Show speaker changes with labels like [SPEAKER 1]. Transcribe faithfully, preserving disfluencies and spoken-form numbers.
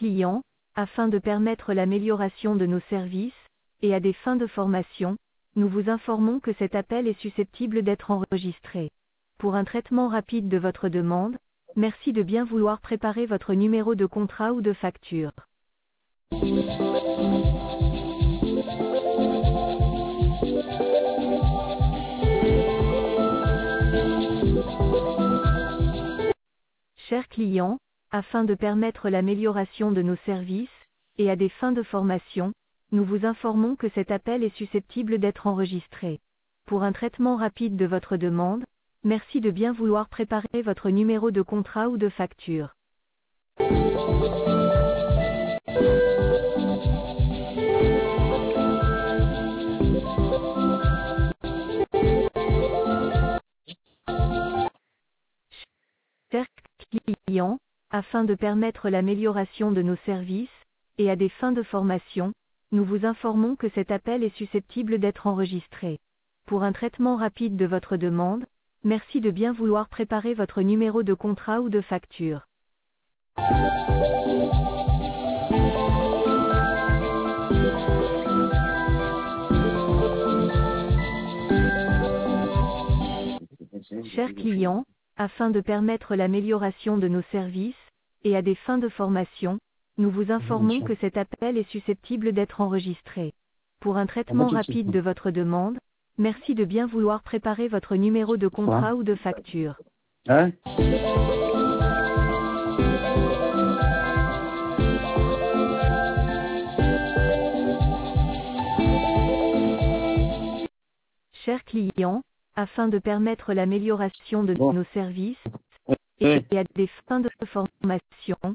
[SPEAKER 1] clients, afin de permettre l'amélioration de nos services, et à des fins de formation, nous vous informons que cet appel est susceptible d'être enregistré. Pour un traitement rapide de votre demande, merci de bien vouloir préparer votre numéro de contrat ou de facture. Chers clients, afin de permettre l'amélioration de nos services, et à des fins de formation, nous vous informons que cet appel est susceptible d'être enregistré. Pour un traitement rapide de votre demande, merci de bien vouloir préparer votre numéro de contrat ou de facture. Chers clients, afin de permettre l'amélioration de nos services, et à des fins de formation, nous vous informons que cet appel est susceptible d'être enregistré. Pour un traitement rapide de votre demande, merci de bien vouloir préparer votre numéro de contrat ou de facture. Chers clients, afin de permettre l'amélioration de nos services, et à des fins de formation, nous vous informons que cet appel est susceptible d'être enregistré. Pour un traitement rapide de votre demande, merci de bien vouloir préparer votre numéro de contrat ou de facture.
[SPEAKER 2] Hein?
[SPEAKER 1] Chers clients, afin de permettre l'amélioration de nos services, et à des fins de formation,